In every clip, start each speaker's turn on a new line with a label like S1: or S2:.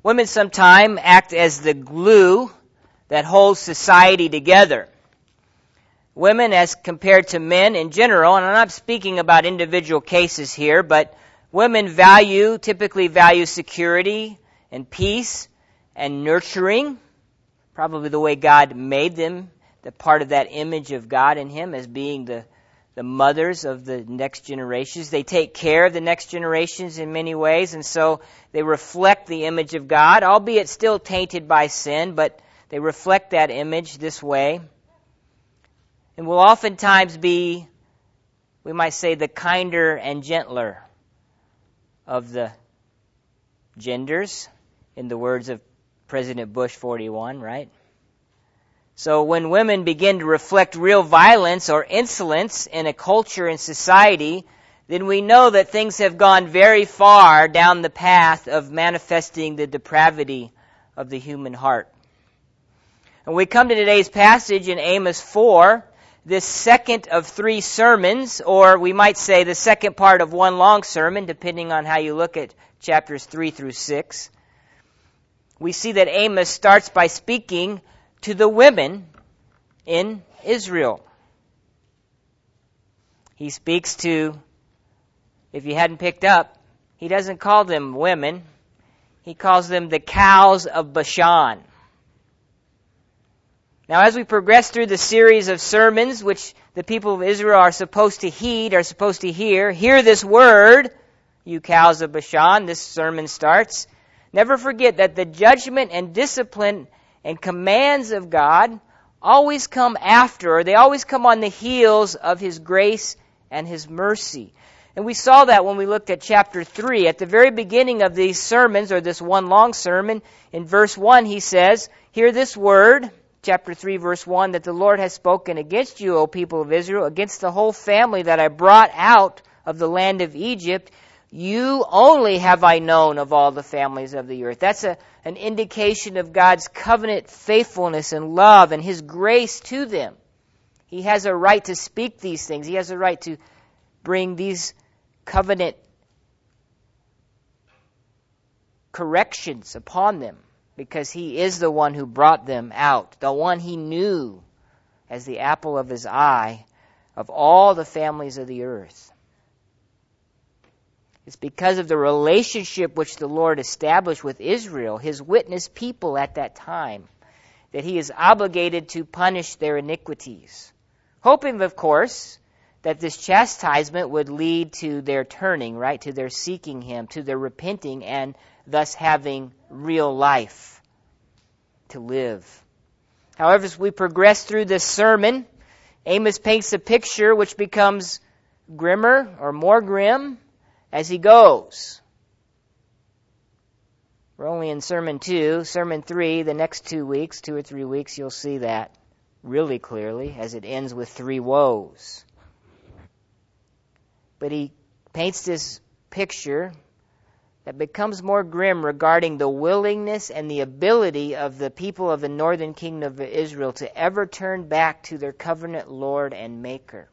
S1: Women sometimes act as the glue that holds society together. Women, as compared to men in general, and I'm not speaking about individual cases here, but women typically value security and peace and nurturing, probably the way God made them, the part of that image of God in him as being the mothers of the next generations. They take care of the next generations in many ways, and so they reflect the image of God, albeit still tainted by sin, but they reflect that image this way. And will oftentimes be, we might say, the kinder and gentler of the genders, in the words of President Bush 41, right? So when women begin to reflect real violence or insolence in a culture and society, then we know that things have gone very far down the path of manifesting the depravity of the human heart. And we come to today's passage in Amos 4, this second of 3 sermons, or we might say the second part of one long sermon, depending on how you look at chapters 3 through 6. We see that Amos starts by speaking to the women in Israel. He speaks to, if you hadn't picked up, he doesn't call them women. He calls them the cows of Bashan. Now, as we progress through the series of sermons which the people of Israel are supposed to heed, are supposed to hear this word, you cows of Bashan, this sermon starts. Never forget that the judgment and discipline and commands of God always come after, or they always come on the heels of his grace and his mercy. And we saw that when we looked at chapter 3. At the very beginning of these sermons, or this one long sermon, in verse 1 he says, "Hear this word," chapter 3 verse 1, "that the Lord has spoken against you, O people of Israel, against the whole family that I brought out of the land of Egypt. You only have I known of all the families of the earth." That's an indication of God's covenant faithfulness and love and his grace to them. He has a right to speak these things. He has a right to bring these covenant corrections upon them because he is the one who brought them out, the one he knew as the apple of his eye of all the families of the earth. It's because of the relationship which the Lord established with Israel, his witness people at that time, that he is obligated to punish their iniquities. Hoping, of course, that this chastisement would lead to their turning, right, to their seeking him, to their repenting, and thus having real life to live. However, as we progress through this sermon, Amos paints a picture which becomes grimmer or more grim as he goes. We're only in Sermon 2. Sermon 3, the next 2 weeks, 2 or 3 weeks, you'll see that really clearly as it ends with 3 woes. But he paints this picture that becomes more grim regarding the willingness and the ability of the people of the northern kingdom of Israel to ever turn back to their covenant Lord and Maker.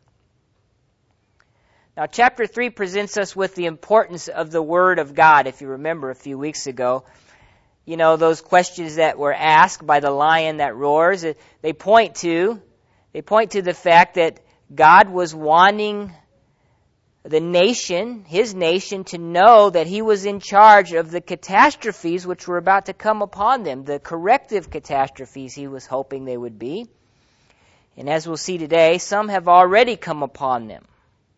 S1: Now, chapter 3 presents us with the importance of the Word of God. If you remember a few weeks ago, you know, those questions that were asked by the lion that roars, they point to the fact that God was wanting the nation, his nation, to know that he was in charge of the catastrophes which were about to come upon them, the corrective catastrophes he was hoping they would be. And as we'll see today, some have already come upon them.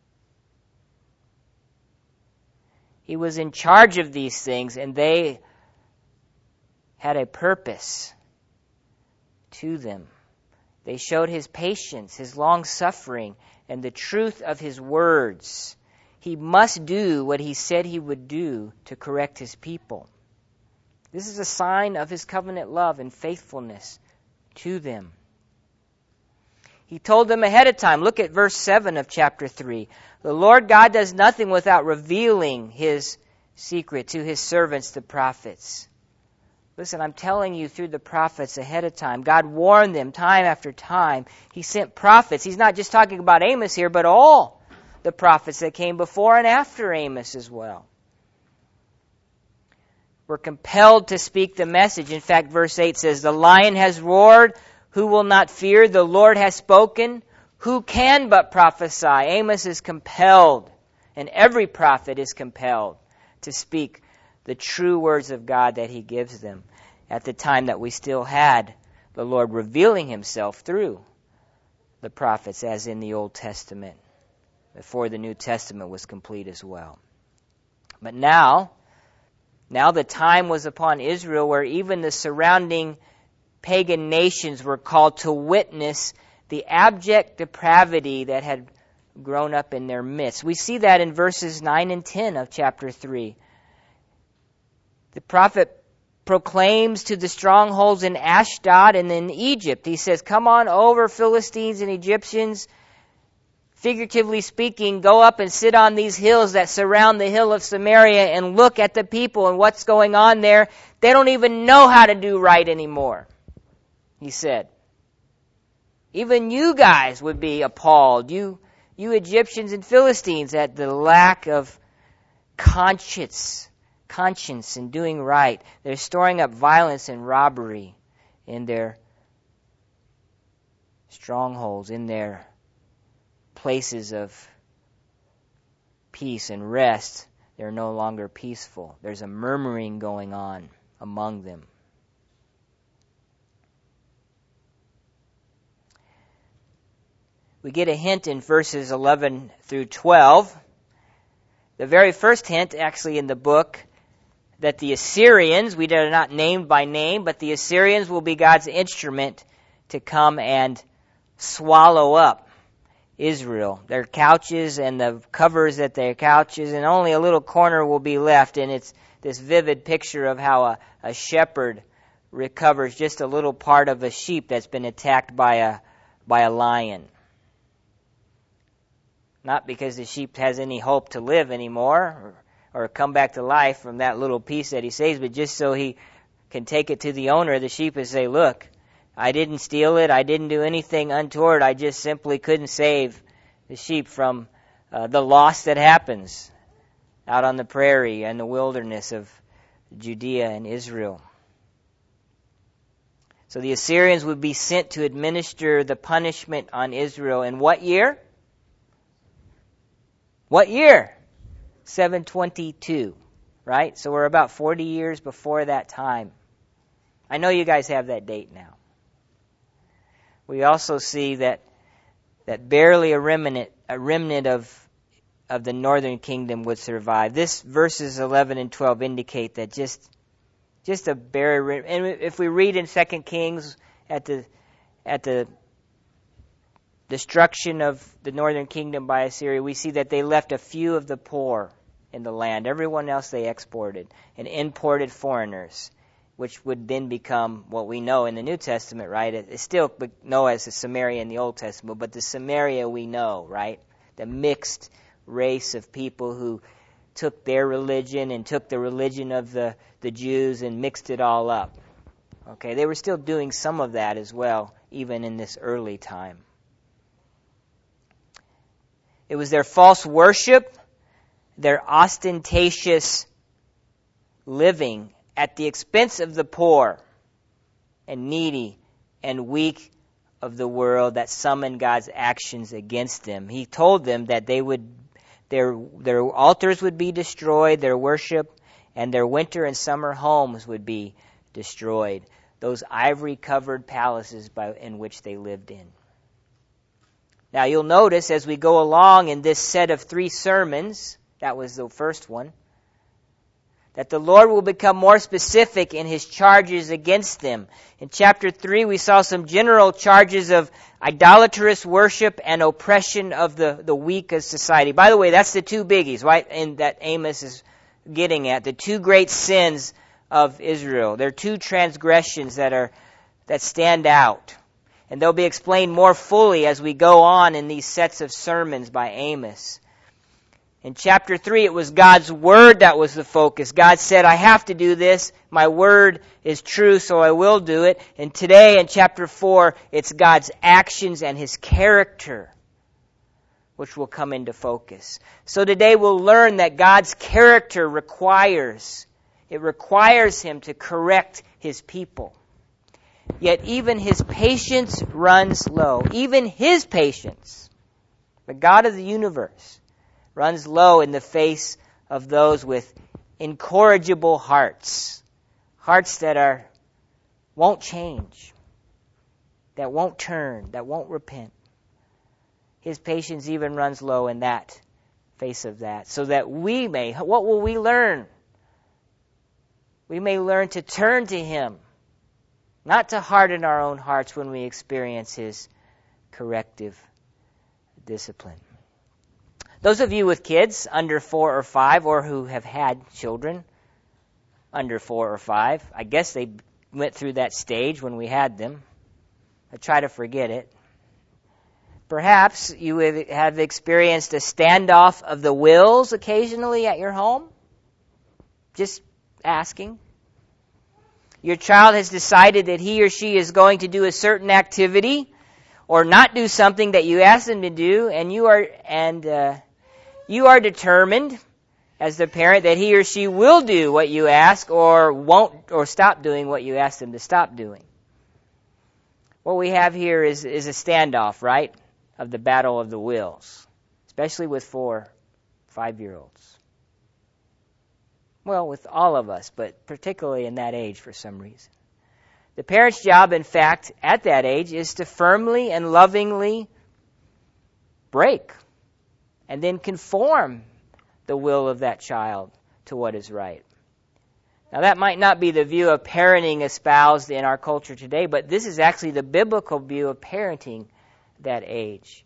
S1: He was in charge of these things, and they had a purpose to them. They showed his patience, his long-suffering, and the truth of his words. He must do what he said he would do to correct his people. This is a sign of his covenant love and faithfulness to them. He told them ahead of time. Look at verse 7 of chapter 3. The Lord God does nothing without revealing his secret to his servants, the prophets. Listen, I'm telling you through the prophets ahead of time. God warned them time after time. He sent prophets. He's not just talking about Amos here, but all the prophets that came before and after Amos as well. were compelled to speak the message. In fact, verse 8 says, "The lion has roared, who will not fear? The Lord has spoken, who can but prophesy?" Amos is compelled, and every prophet is compelled to speak the true words of God that he gives them at the time that we still had the Lord revealing himself through the prophets, as in the Old Testament, before the New Testament was complete as well. But now the time was upon Israel where even the surrounding pagan nations were called to witness the abject depravity that had grown up in their midst. We see that in verses 9 and 10 of chapter 3. The prophet proclaims to the strongholds in Ashdod and in Egypt. He says, "Come on over, Philistines and Egyptians. Figuratively speaking, go up and sit on these hills that surround the hill of Samaria and look at the people and what's going on there. They don't even know how to do right anymore," he said. Even you guys would be appalled, you Egyptians and Philistines, at the lack of conscience in doing right. They're storing up violence and robbery in their strongholds, in their places of peace and rest. They're no longer peaceful. There's a murmuring going on among them. We get a hint in verses 11 through 12. The very first hint, actually, in the book, that the Assyrians, we are not named by name, but the Assyrians will be God's instrument to come and swallow up Israel. Their couches and the covers at their couches, and only a little corner will be left. And it's this vivid picture of how a shepherd recovers just a little part of a sheep that's been attacked by a lion. Not because the sheep has any hope to live anymore or come back to life from that little piece that he saves, but just so he can take it to the owner of the sheep and say, "Look, I didn't steal it. I didn't do anything untoward. I just simply couldn't save the sheep from the loss that happens out on the prairie and the wilderness of Judea and Israel." So the Assyrians would be sent to administer the punishment on Israel in what year? What year? 722, right? So we're about 40 years before that time. I know you guys have that date now. We also see that barely a remnant of the northern kingdom would survive. This verses 11 and 12 indicate that just a barely. And if we read in 2 Kings at the destruction of the northern kingdom by Assyria, we see that they left a few of the poor in the land. Everyone else they exported and imported foreigners, which would then become what we know in the New Testament, right? It's still known as the Samaria in the Old Testament, but the Samaria we know, right? The mixed race of people who took their religion and took the religion of the Jews and mixed it all up. Okay, they were still doing some of that as well, even in this early time. It was their false worship, their ostentatious living at the expense of the poor and needy and weak of the world that summoned God's actions against them. He told them that their altars would be destroyed, their worship, and their winter and summer homes would be destroyed. Those ivory-covered palaces in which they lived in. Now you'll notice as we go along in this set of 3 sermons, that was the first one, that the Lord will become more specific in his charges against them. In chapter 3, we saw some general charges of idolatrous worship and oppression of the weak of society. By the way, that's the 2 biggies, right? And that Amos is getting at, the 2 great sins of Israel. There are 2 transgressions that stand out. And they'll be explained more fully as we go on in these sets of sermons by Amos. In chapter 3, it was God's word that was the focus. God said, "I have to do this. My word is true, so I will do it." And today, in chapter 4, it's God's actions and his character which will come into focus. So today we'll learn that God's character requires It requires him to correct his people. Yet even his patience runs low. Even his patience, the God of the universe, runs low in the face of those with incorrigible hearts. Hearts that won't change, that won't turn, that won't repent. His patience even runs low in that face of that. So that what will we learn? We may learn to turn to him, not to harden our own hearts when we experience his corrective discipline. Those of you with kids under 4 or 5, or who have had children under 4 or 5, I guess they went through that stage when we had them. I try to forget it. Perhaps you have experienced a standoff of the wills occasionally at your home. Just asking. Your child has decided that he or she is going to do a certain activity or not do something that you asked them to do, and you are determined as the parent that he or she will do what you ask or won't, or stop doing what you ask them to stop doing. What we have here is a standoff, right, of the battle of the wills, especially with 4, 5-year-olds. Well, with all of us, but particularly in that age for some reason. The parent's job, in fact, at that age is to firmly and lovingly break and then conform the will of that child to what is right. Now, that might not be the view of parenting espoused in our culture today, but this is actually the biblical view of parenting that age.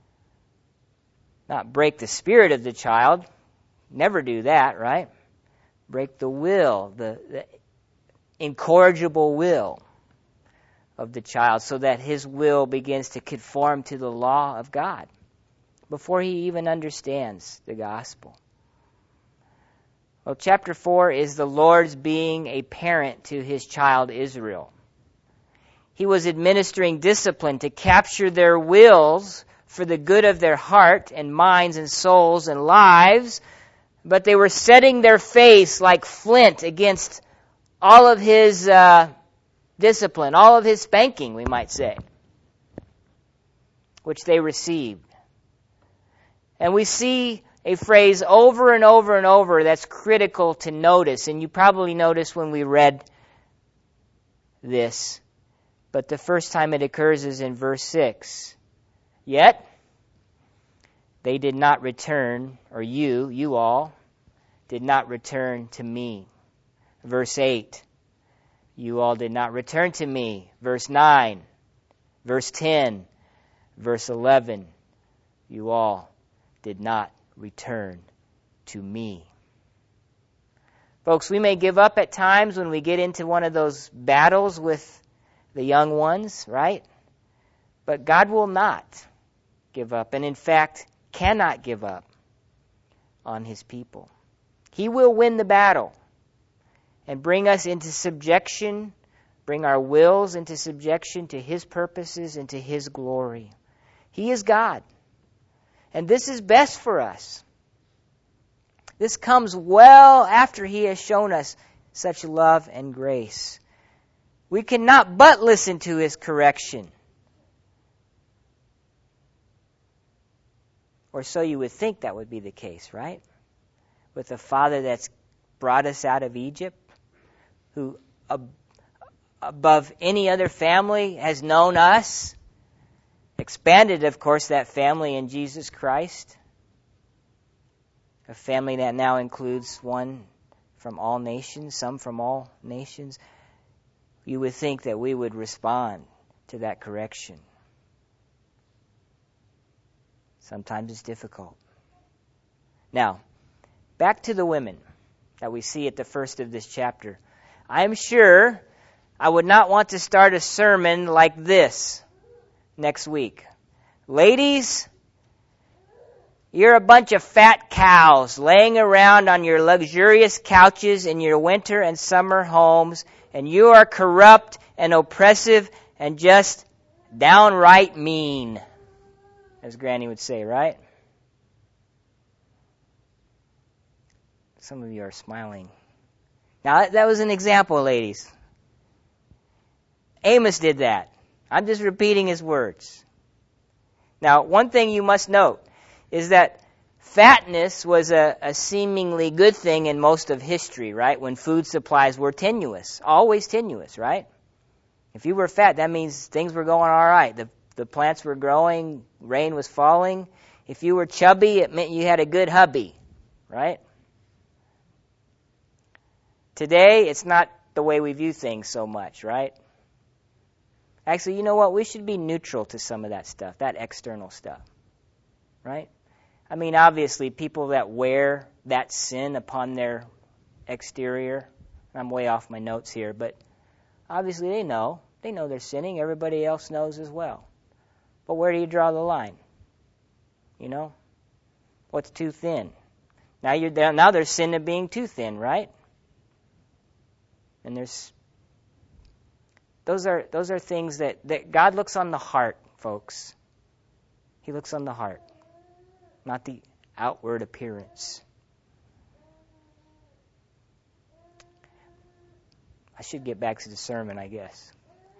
S1: Not break the spirit of the child. Never do that, right? Break the will, the incorrigible will of the child, so that his will begins to conform to the law of God before he even understands the gospel. Well, chapter 4 is the Lord's being a parent to his child Israel. He was administering discipline to capture their wills for the good of their heart and minds and souls and lives, but they were setting their face like flint against all of his discipline, all of his spanking, we might say, which they received. And we see a phrase over and over and over that's critical to notice, and you probably noticed when we read this, but the first time it occurs is in verse 6. Yet, they did not return, or you all, did not return to me. Verse 8, you all did not return to me. Verse 9, verse 10, verse 11, you all did not return to me. Folks, we may give up at times when we get into one of those battles with the young ones, right? But God will not give up, and in fact, cannot give up on his people. He will win the battle and bring us into subjection, bring our wills into subjection to his purposes and to his glory. He is God. And this is best for us. This comes well after he has shown us such love and grace. We cannot but listen to his correction. Or so you would think that would be the case, right? With a father that's brought us out of Egypt, who above any other family has known us, expanded, of course, that family in Jesus Christ. A family that now includes one from all nations, some from all nations. You would think that we would respond to that correction. Sometimes it's difficult. Now, back to the women that we see at the first of this chapter. I'm sure I would not want to start a sermon like this next week. Ladies, you're a bunch of fat cows laying around on your luxurious couches in your winter and summer homes, and you are corrupt and oppressive and just downright mean, as Granny would say, right? Some of you are smiling. Now, that was an example, ladies. Amos did that. I'm just repeating his words. Now, one thing you must note is that fatness was a seemingly good thing in most of history, right? When food supplies were tenuous. Always tenuous, right? If you were fat, that means things were going all right. The plants were growing, rain was falling. If you were chubby, it meant you had a good hubby, right? Today, it's not the way we view things so much, right? Actually, you know what? We should be neutral to some of that stuff, that external stuff, right? I mean, obviously, people that wear that sin upon their exterior, I'm way off my notes here, but obviously they know they're sinning. Everybody else knows as well. But where do you draw the line? You know? What's too thin? Now there's sin of being too thin, right? And those are things that God looks on the heart, folks. He looks on the heart, not the outward appearance. I should get back to the sermon, I guess.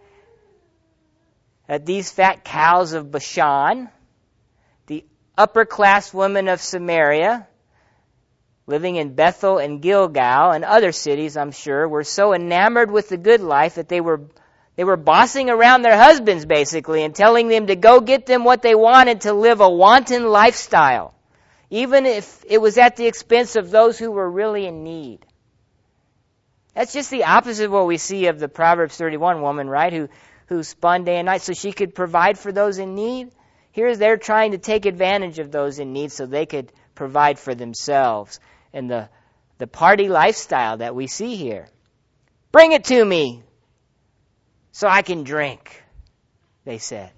S1: These fat cows of Bashan, the upper-class women of Samaria, living in Bethel and Gilgal and other cities, I'm sure, were so enamored with the good life that they were bossing around their husbands, basically, and telling them to go get them what they wanted to live a wanton lifestyle, even if it was at the expense of those who were really in need. That's just the opposite of what we see of the Proverbs 31 woman, right, who spun day and night so she could provide for those in need. Here's they're trying to take advantage of those in need so they could provide for themselves. And the party lifestyle that we see here. Bring it to me so I can drink, they said.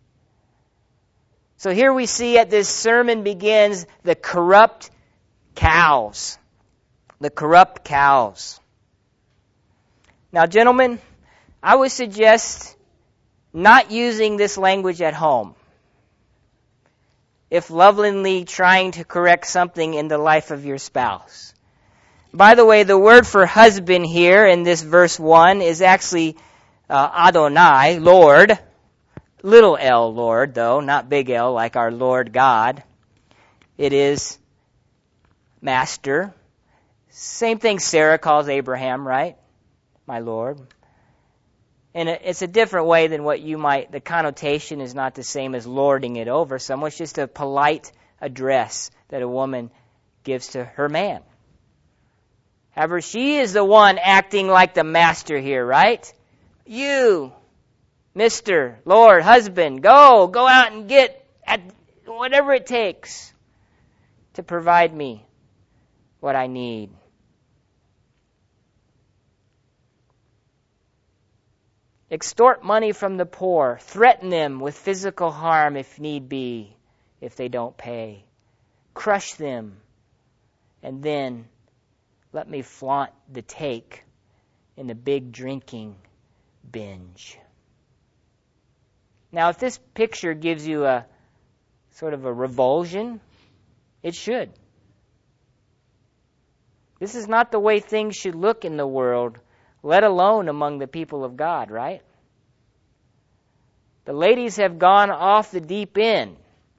S1: So here we see at this sermon begins the corrupt cows. The corrupt cows. Now, gentlemen, I would suggest not using this language at home if lovingly trying to correct something in the life of your spouse. By the way, the word for husband here in this verse 1 is actually Adonai, Lord. Little L, Lord, though, not big L like our Lord God. It is master. Same thing Sarah calls Abraham, right? My Lord. And it's a different way than what you might, the connotation is not the same as lording it over someone. It's just a polite address that a woman gives to her man. However, she is the one acting like the master here, right? You, Mr. Lord, husband, go out and get at whatever it takes to provide me what I need. Extort money from the poor. Threaten them with physical harm if need be, if they don't pay. Crush them. And then let me flaunt the take in the big drinking binge. Now, if this picture gives you a sort of a revulsion, it should. This is not the way things should look in the world, let alone among the people of God, right? The ladies have gone off the deep end.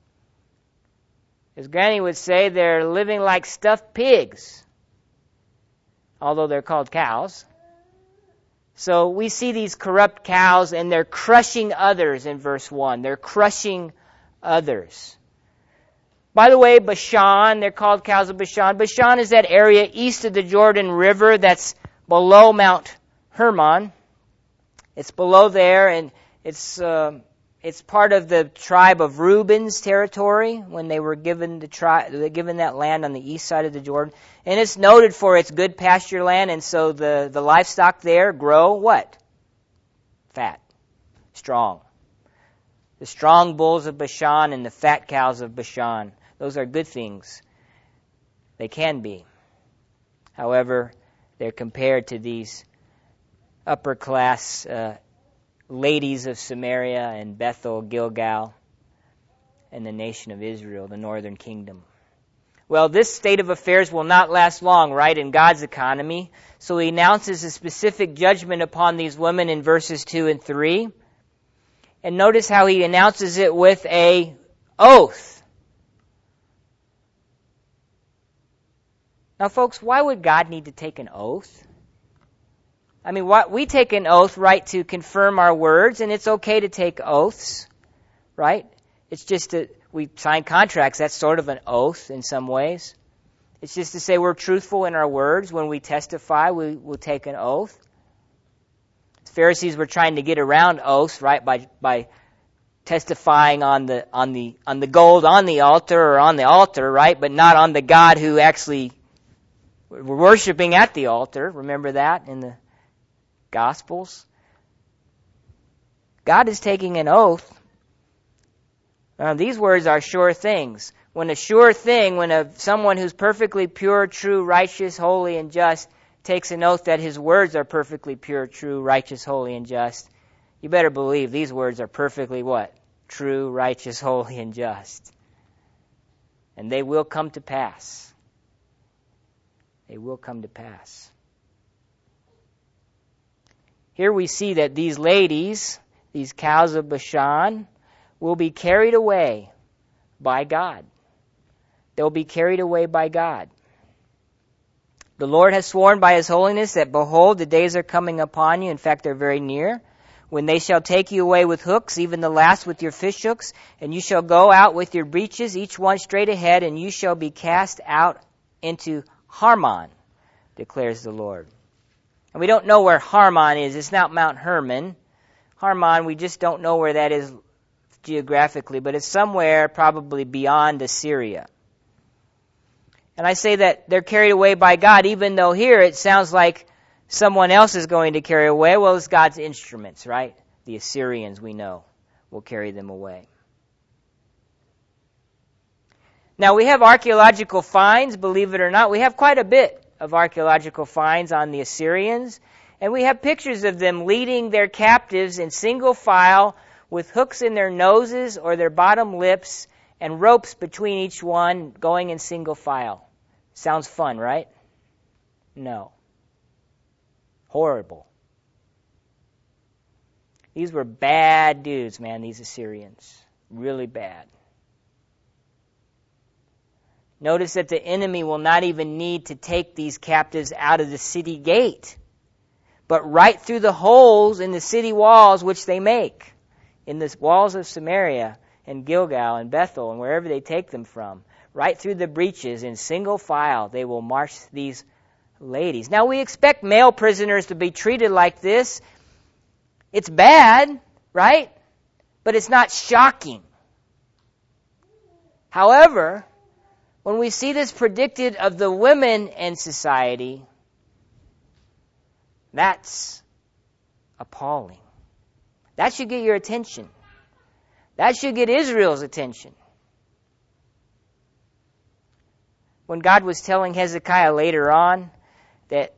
S1: As Granny would say, they're living like stuffed pigs, although they're called cows. So we see these corrupt cows, and they're crushing others in verse 1. They're crushing others. By the way, Bashan, they're called cows of Bashan. Bashan is that area east of the Jordan River that's below Mount Hermon. It's below there, and it's part of the tribe of Reuben's territory when they were given that land on the east side of the Jordan. And it's noted for its good pasture land, and so the livestock there grow what? Fat. Strong. The strong bulls of Bashan and the fat cows of Bashan. Those are good things. They can be. However, they're compared to these upper class ladies of Samaria and Bethel, Gilgal, and the nation of Israel, the northern kingdom. Well, this state of affairs will not last long, right, in God's economy. So he announces a specific judgment upon these women in verses 2 and 3. And notice how he announces it with a oath. Now, folks, why would God need to take an oath? I mean, we take an oath, right, to confirm our words, and it's okay to take oaths, right? It's just that we sign contracts. That's sort of an oath in some ways. It's just to say we're truthful in our words. When we testify, we will take an oath. The Pharisees were trying to get around oaths, right, by testifying on the gold on the altar, right, but not on the God who actually we're worshiping at the altar. Remember that in the Gospels? God is taking an oath. Now, these words are sure things. When someone who's perfectly pure, true, righteous, holy, and just takes an oath that his words are perfectly pure, true, righteous, holy, and just, you better believe these words are perfectly what? True, righteous, holy, and just. And they will come to pass. They will come to pass. Here we see that these ladies, these cows of Bashan, will be carried away by God. They'll be carried away by God. The Lord has sworn by his holiness that, behold, the days are coming upon you. In fact, they're very near. When they shall take you away with hooks, even the last with your fish hooks, and you shall go out with your breeches, each one straight ahead, and you shall be cast out into Harmon, declares the Lord. And we don't know where Harmon is. It's not Mount Hermon. Harmon, we just don't know where that is geographically, but it's somewhere probably beyond Assyria. And I say that they're carried away by God, even though here it sounds like someone else is going to carry away. Well, it's God's instruments, right? The Assyrians, we know, will carry them away. Now, we have archaeological finds, believe it or not. We have quite a bit of archaeological finds on the Assyrians, and we have pictures of them leading their captives in single file with hooks in their noses or their bottom lips and ropes between each one, going in single file. Sounds fun, right? No. Horrible. These were bad dudes, man, these Assyrians. Really bad. Notice that the enemy will not even need to take these captives out of the city gate, but right through the holes in the city walls which they make, in the walls of Samaria and Gilgal and Bethel and wherever they take them from, right through the breaches in single file, they will march these ladies. Now, we expect male prisoners to be treated like this. It's bad, right? But it's not shocking. However, when we see this predicted of the women in society, that's appalling. That should get your attention. That should get Israel's attention. When God was telling Hezekiah later on that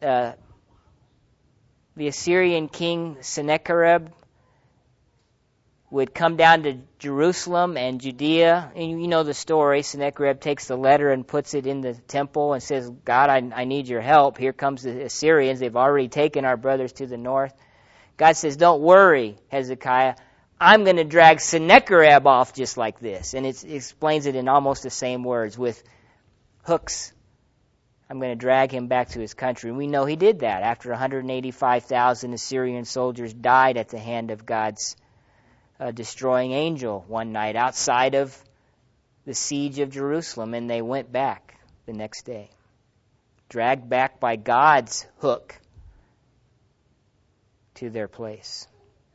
S1: the Assyrian king Sennacherib would come down to Jerusalem and Judea, and you know the story. Sennacherib takes the letter and puts it in the temple and says, God, I need your help. Here comes the Assyrians. They've already taken our brothers to the north. God says, don't worry, Hezekiah. I'm going to drag Sennacherib off just like this. And it explains it in almost the same words with hooks. I'm going to drag him back to his country. And we know he did that after 185,000 Assyrian soldiers died at the hand of God's destroying angel one night outside of the siege of Jerusalem, and they went back the next day, dragged back by God's hook to their place.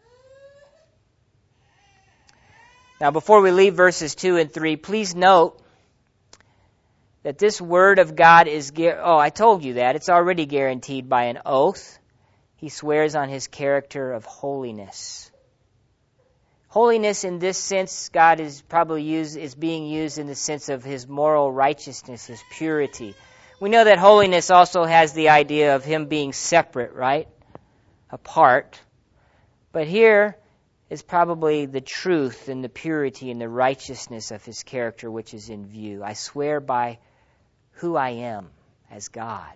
S1: Now, before we leave verses 2 and 3, please note that this word of God is, I told you that. It's already guaranteed by an oath. He swears on his character of holiness. Holiness in this sense, God is being used in the sense of his moral righteousness, his purity. We know that holiness also has the idea of him being separate, right? Apart. But here is probably the truth and the purity and the righteousness of his character which is in view. I swear by who I am as God.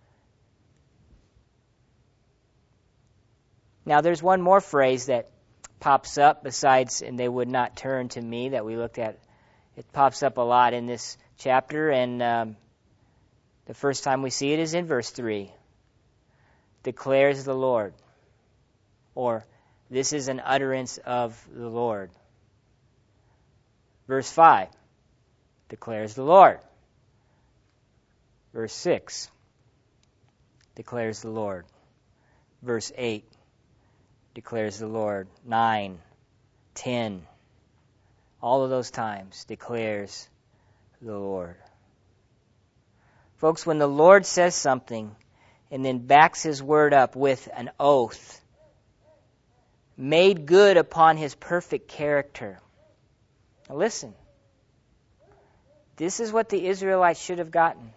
S1: Now there's one more phrase that pops up besides, and they would not turn to me, that we looked at. It pops up a lot in this chapter, and the first time we see it is in verse 3. Declares the Lord. Or, this is an utterance of the Lord. Verse 5. Declares the Lord. Verse 6. Declares the Lord. Verse 8. Declares the Lord. 9, 10. All of those times declares the Lord. Folks, when the Lord says something and then backs his word up with an oath, made good upon his perfect character. Now listen, this is what the Israelites should have gotten.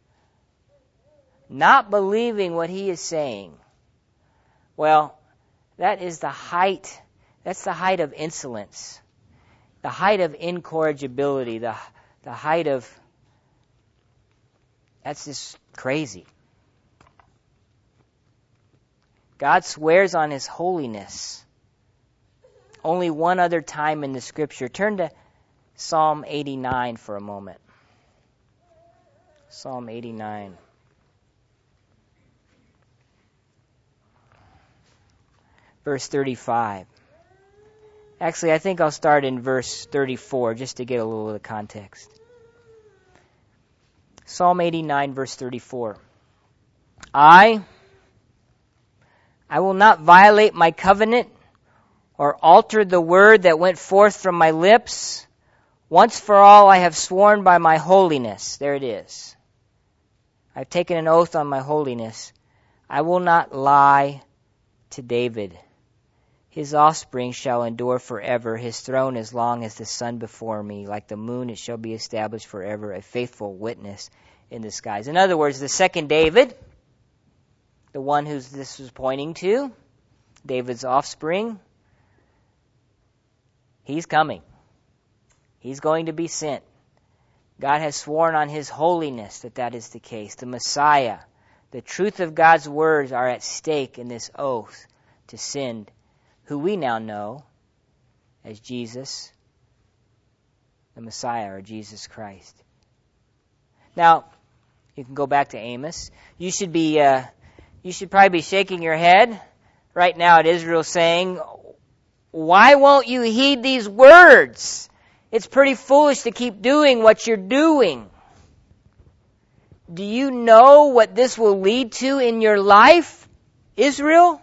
S1: Not believing what he is saying. Well, that is the height. That's the height of insolence. The height of incorrigibility. The height of... That's just crazy. God swears on his holiness. Only one other time in the Scripture. Turn to Psalm 89 for a moment. Psalm 89. Verse 35. Actually, I think I'll start in verse 34 just to get a little of the context. Psalm 89, verse 34. I will not violate my covenant or alter the word that went forth from my lips. Once for all I have sworn by my holiness. There it is. I've taken an oath on my holiness. I will not lie to David. His offspring shall endure forever, his throne as long as the sun before me. Like the moon it shall be established forever, a faithful witness in the skies. In other words, the second David, the one who this was pointing to, David's offspring, he's coming. He's going to be sent. God has sworn on his holiness that is the case. The Messiah, the truth of God's words are at stake in this oath to send who we now know as Jesus, the Messiah, or Jesus Christ. Now, you can go back to Amos. You should probably be shaking your head right now at Israel saying, why won't you heed these words? It's pretty foolish to keep doing what you're doing. Do you know what this will lead to in your life, Israel?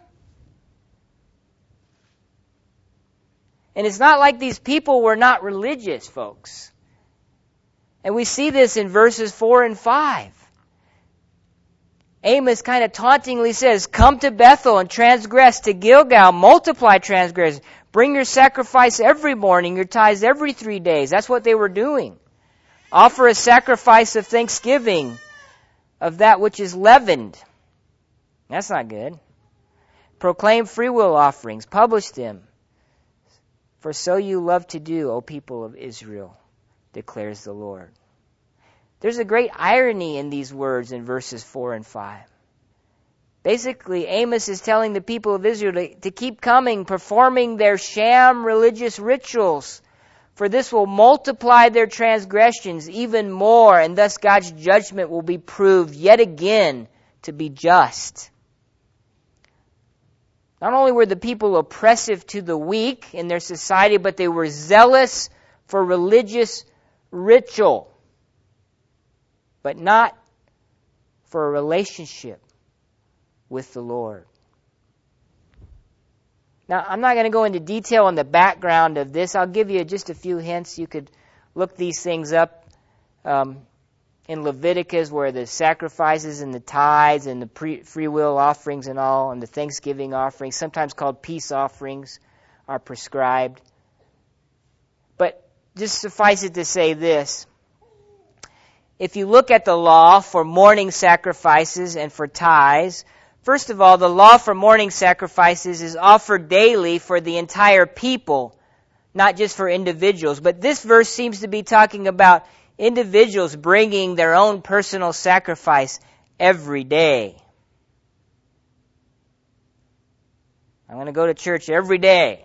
S1: And it's not like these people were not religious, folks. And we see this in verses 4 and 5. Amos kind of tauntingly says, come to Bethel and transgress, to Gilgal, multiply transgression. Bring your sacrifice every morning, your tithes every 3 days. That's what they were doing. Offer a sacrifice of thanksgiving of that which is leavened. That's not good. Proclaim freewill offerings. Publish them. For so you love to do, O people of Israel, declares the Lord. There's a great irony in these words in verses 4 and 5. Basically, Amos is telling the people of Israel to keep coming, performing their sham religious rituals, for this will multiply their transgressions even more, and thus God's judgment will be proved yet again to be just. Not only were the people oppressive to the weak in their society, but they were zealous for religious ritual, but not for a relationship with the Lord. Now, I'm not going to go into detail on the background of this. I'll give you just a few hints. You could look these things up in Leviticus, where the sacrifices and the tithes and the free will offerings and all, and the thanksgiving offerings, sometimes called peace offerings, are prescribed. But just suffice it to say this. If you look at the law for morning sacrifices and for tithes, first of all, the law for morning sacrifices is offered daily for the entire people, not just for individuals. But this verse seems to be talking about individuals bringing their own personal sacrifice every day. I'm going to go to church every day.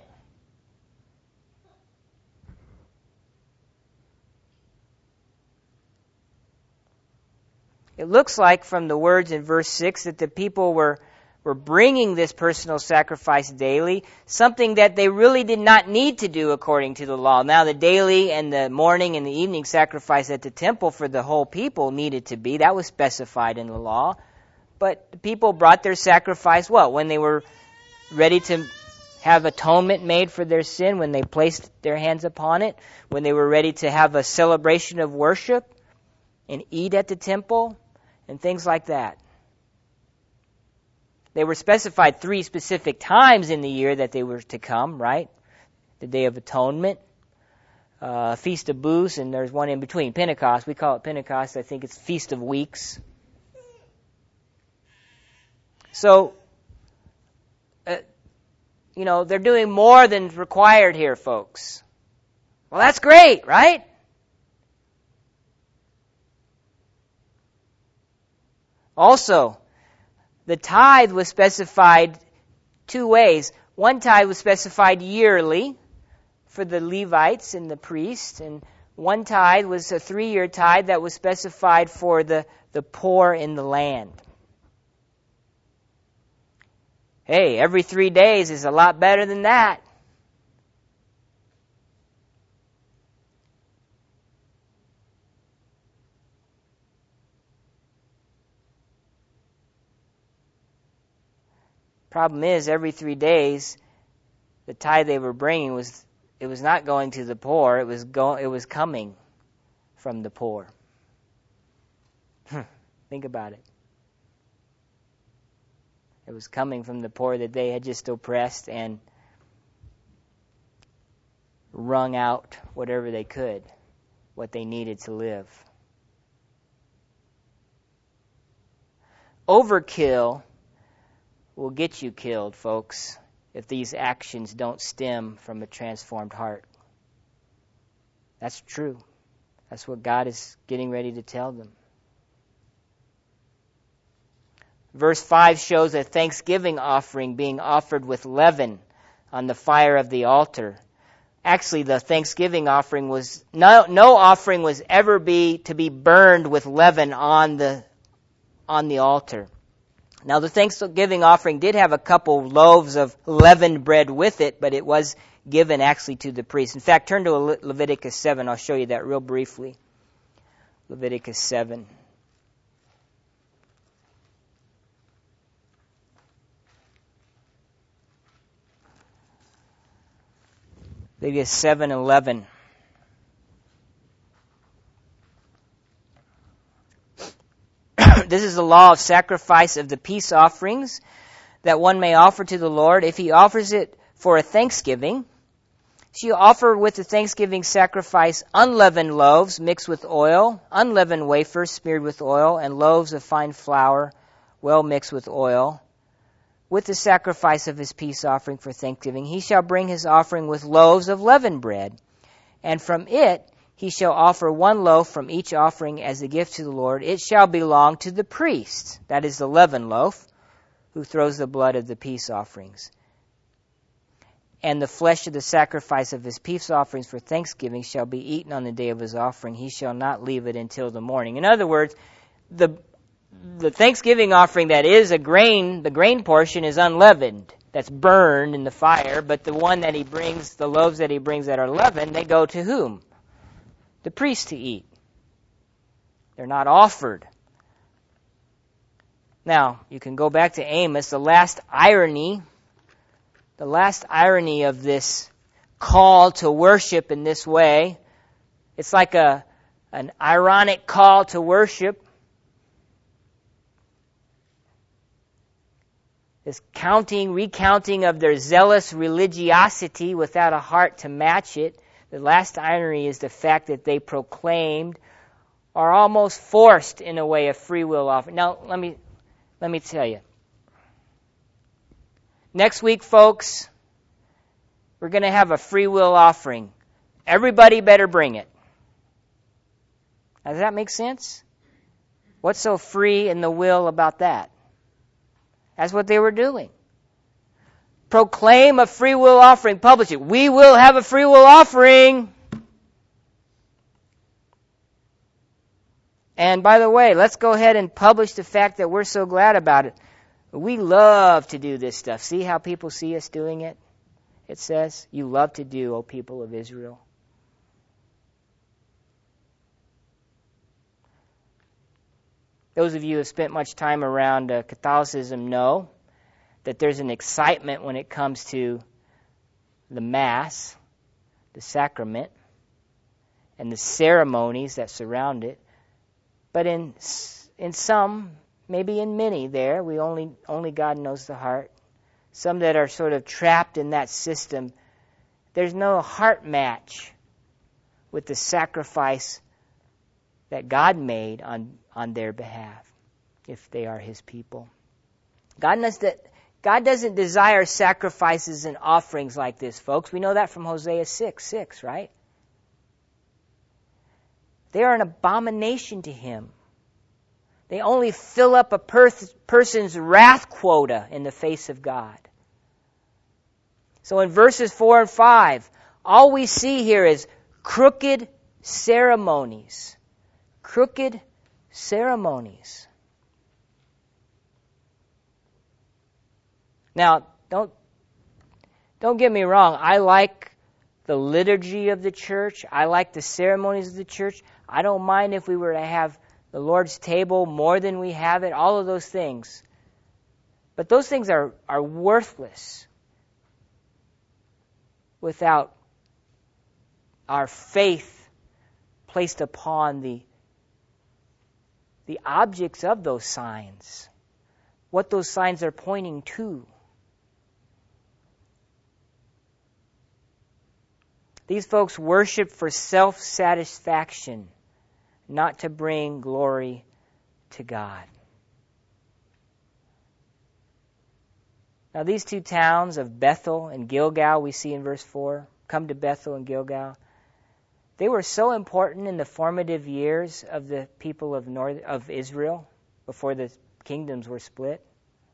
S1: It looks like from the words in verse 6 that the people were bringing this personal sacrifice daily, something that they really did not need to do according to the law. Now the daily and the morning and the evening sacrifice at the temple for the whole people needed to be. That was specified in the law. But the people brought their sacrifice, when they were ready to have atonement made for their sin, when they placed their hands upon it, when they were ready to have a celebration of worship and eat at the temple, and things like that. They were specified 3 specific times in the year that they were to come, right? The Day of Atonement, Feast of Booths, and there's one in between, Pentecost. We call it Pentecost. I think it's Feast of Weeks. So, they're doing more than required here, folks. Well, that's great, right? Also, the tithe was specified 2 ways. One tithe was specified yearly for the Levites and the priests, and one tithe was a 3-year tithe that was specified for the poor in the land. Hey, every 3 days is a lot better than that. Problem is, every 3 days, the tithe they were bringing was not going to the poor. It was coming from the poor. Think about it. It was coming from the poor that they had just oppressed and wrung out whatever they could, what they needed to live. Overkill will get you killed, folks, if these actions don't stem from a transformed heart. That's true. That's what God is getting ready to tell them. Verse 5 shows a thanksgiving offering being offered with leaven on the fire of the altar. Actually, the thanksgiving offering was, no offering was ever to be burned with leaven on the altar. Now, the thanksgiving offering did have a couple loaves of leavened bread with it, but it was given actually to the priest. In fact, turn to Leviticus 7. I'll show you that real briefly. Leviticus 7. Leviticus 7:11. This is the law of sacrifice of the peace offerings that one may offer to the Lord. If he offers it for a thanksgiving, she offer with the thanksgiving sacrifice unleavened loaves mixed with oil, unleavened wafers smeared with oil, and loaves of fine flour well mixed with oil. With the sacrifice of his peace offering for thanksgiving, he shall bring his offering with loaves of leavened bread, and from it he shall offer 1 loaf from each offering as a gift to the Lord. It shall belong to the priest, that is the leavened loaf, who throws the blood of the peace offerings. And the flesh of the sacrifice of his peace offerings for thanksgiving shall be eaten on the day of his offering. He shall not leave it until the morning. In other words, the thanksgiving offering that is the grain portion is unleavened. That's burned in the fire. But the one that he brings, the loaves that he brings that are leavened, they go to whom? The priest to eat. They're not offered. Now, you can go back to Amos. The last irony of this call to worship in this way, it's like an ironic call to worship. This recounting of their zealous religiosity without a heart to match it. The last irony is the fact that they proclaimed or almost forced in a way a free will offering. Now, let me tell you. Next week, folks, we're going to have a free will offering. Everybody better bring it. Does that make sense? What's so free in the will about that? That's what they were doing. Proclaim a free will offering, publish it. We will have a free will offering. And by the way, let's go ahead and publish the fact that we're so glad about it. We love to do this stuff. See how people see us doing it? It says, you love to do, O people of Israel. Those of you who have spent much time around Catholicism know that there's an excitement when it comes to the Mass, the sacrament, and the ceremonies that surround it. But in some, maybe in many there, we only God knows the heart. Some that are sort of trapped in that system, there's no heart match with the sacrifice that God made on their behalf, if they are His people. God doesn't desire sacrifices and offerings like this, folks. We know that from Hosea 6:6, right? They are an abomination to Him. They only fill up a person's wrath quota in the face of God. So in verses 4 and 5, all we see here is crooked ceremonies. Crooked ceremonies. Now, don't get me wrong. I like the liturgy of the church. I like the ceremonies of the church. I don't mind if we were to have the Lord's table more than we have it, all of those things. But those things are worthless without our faith placed upon the objects of those signs, what those signs are pointing to. These folks worship for self-satisfaction, not to bring glory to God. Now these two towns of Bethel and Gilgal, we see in verse 4, come to Bethel and Gilgal. They were so important in the formative years of the people of Israel before the kingdoms were split.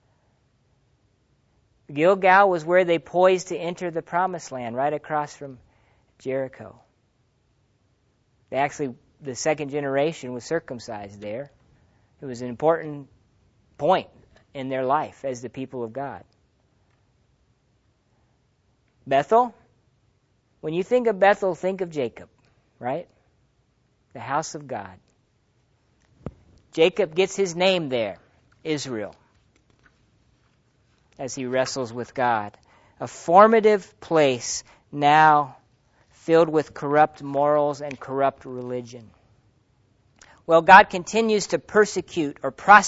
S1: Gilgal was where they poised to enter the promised land, right across from Jericho. The second generation was circumcised there. It was an important point in their life as the people of God. Bethel, when you think of Bethel, think of Jacob, right? The house of God. Jacob gets his name there, Israel, as he wrestles with God. A formative place now filled with corrupt morals and corrupt religion. Well, God continues to prosecute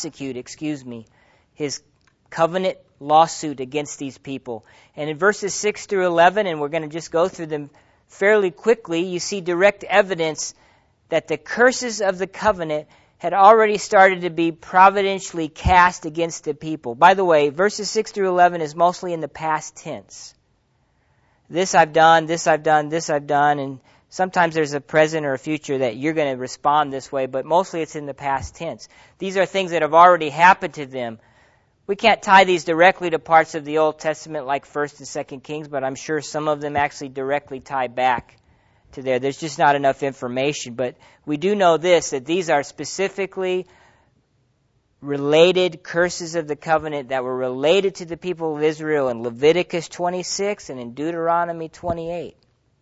S1: His covenant lawsuit against these people. And in verses 6 through 11, and we're going to just go through them fairly quickly, you see direct evidence that the curses of the covenant had already started to be providentially cast against the people. By the way, verses 6 through 11 is mostly in the past tense. This I've done, this I've done, this I've done, and sometimes there's a present or a future that you're going to respond this way, but mostly it's in the past tense. These are things that have already happened to them. We can't tie these directly to parts of the Old Testament like 1st and 2nd Kings, but I'm sure some of them actually directly tie back to there. There's just not enough information, but we do know this, that these are specifically related curses of the covenant that were related to the people of Israel in Leviticus 26 and in Deuteronomy 28.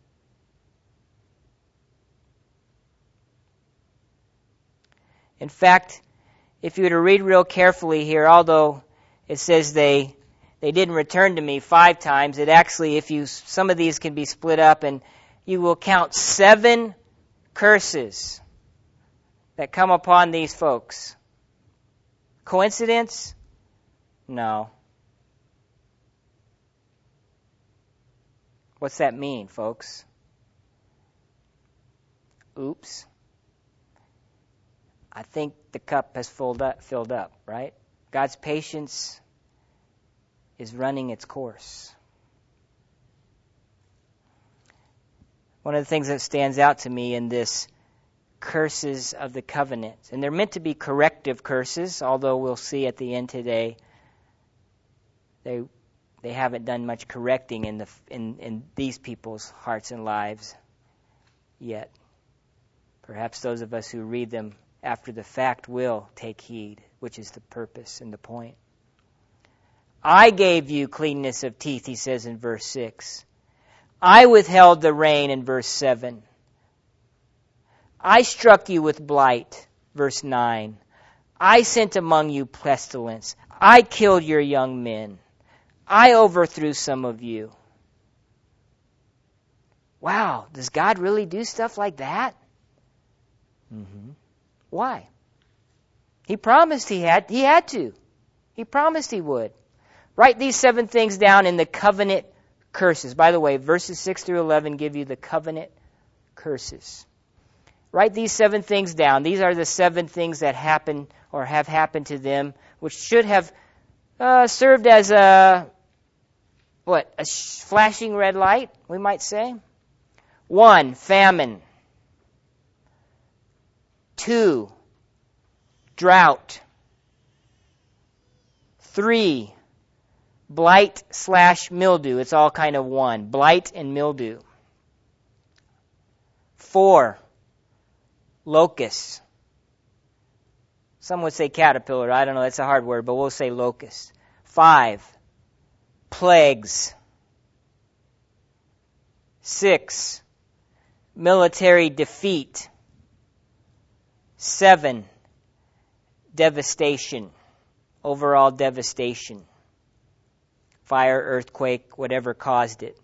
S1: In fact, if you were to read real carefully here, although it says they didn't return to me 5 times, it actually, some of these can be split up, and you will count 7 curses that come upon these folks. Coincidence? No. What's that mean, folks? Oops. I think the cup has filled up, right? God's patience is running its course. One of the things that stands out to me in this curses of the covenant. And they're meant to be corrective curses, although we'll see at the end today they haven't done much correcting in these people's hearts and lives yet. Perhaps those of us who read them after the fact will take heed, which is the purpose and the point. I gave you cleanness of teeth, he says in verse 6. I withheld the rain in verse 7. I struck you with blight, verse 9. I sent among you pestilence. I killed your young men. I overthrew some of you. Wow, does God really do stuff like that? Mm-hmm. Why? He promised he had to. He promised he would. Write these 7 things down in the covenant curses. By the way, verses 6 through 11 give you the covenant curses. Write these 7 things down. These are the 7 things that happen or have happened to them, which should have served as a flashing red light, we might say. 1, famine. 2, drought. 3, blight/mildew. It's all kind of one. Blight and mildew. 4, locusts. Some would say caterpillar. I don't know. That's a hard word, but we'll say locust. 5, plagues. 6, military defeat. 7, devastation. Overall devastation. Fire, earthquake, whatever caused it.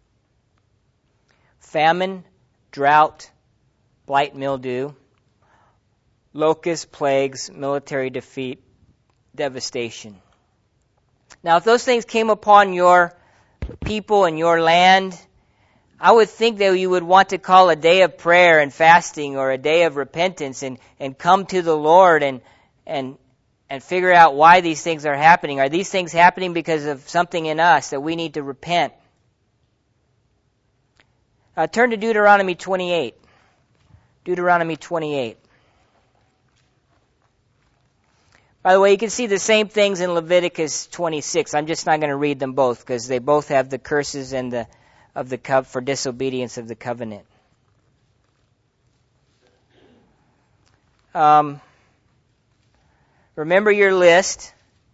S1: Famine, drought, blight, mildew, locust, plagues, military defeat, devastation. Now, if those things came upon your people and your land, I would think that you would want to call a day of prayer and fasting or a day of repentance and come to the Lord and figure out why these things are happening. Are these things happening because of something in us that we need to repent? Turn to Deuteronomy 28. Deuteronomy 28. By the way, you can see the same things in Leviticus 26. I'm just not going to read them both because they both have the curses and for disobedience of the covenant. Remember your list.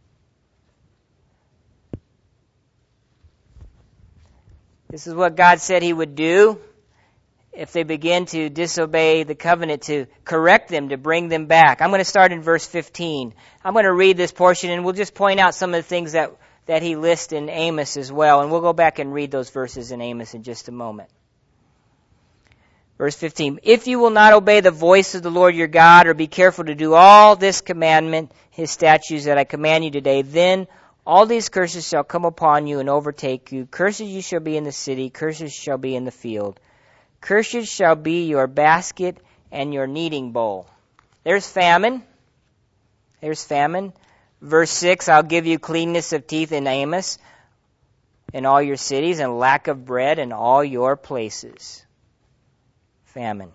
S1: This is what God said he would do if they begin to disobey the covenant, to correct them, to bring them back. I'm going to start in verse 15. I'm going to read this portion, and we'll just point out some of the things that he lists in Amos as well. And we'll go back and read those verses in Amos in just a moment. Verse 15, if you will not obey the voice of the Lord your God, or be careful to do all this commandment, his statutes that I command you today, then all these curses shall come upon you and overtake you. Curses you shall be in the city, curses shall be in the field. Curses shall be your basket and your kneading bowl. There's famine. There's famine. Verse 6, I'll give you cleanness of teeth in Amos, in all your cities, and lack of bread in all your places. Famine.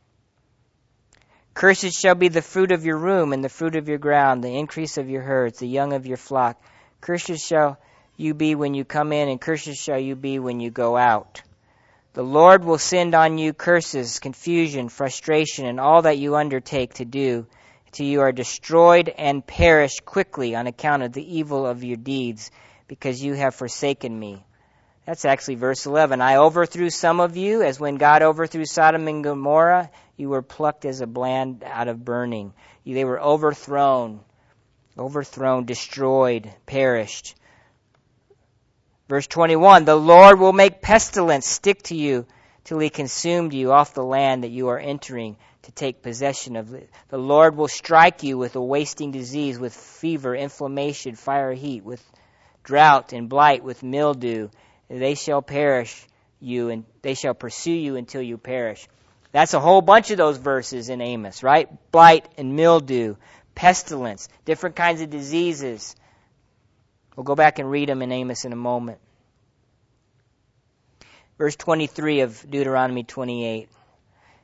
S1: Curses shall be the fruit of your room and the fruit of your ground, the increase of your herds, the young of your flock. Curses shall you be when you come in, and curses shall you be when you go out. The Lord will send on you curses, confusion, frustration, and all that you undertake to do, till you are destroyed and perish quickly on account of the evil of your deeds, because you have forsaken me. That's actually verse 11. I overthrew some of you, as when God overthrew Sodom and Gomorrah, you were plucked as a brand out of burning. They were overthrown, destroyed, perished. Verse 21, the Lord will make pestilence stick to you till he consumed you off the land that you are entering to take possession of it. The Lord will strike you with a wasting disease, with fever, inflammation, fire, heat, with drought and blight, with mildew. They shall perish you, and they shall pursue you until you perish. That's a whole bunch of those verses in Amos, right? Blight and mildew, pestilence, different kinds of diseases. We'll go back and read them in Amos in a moment. Verse 23 of Deuteronomy 28.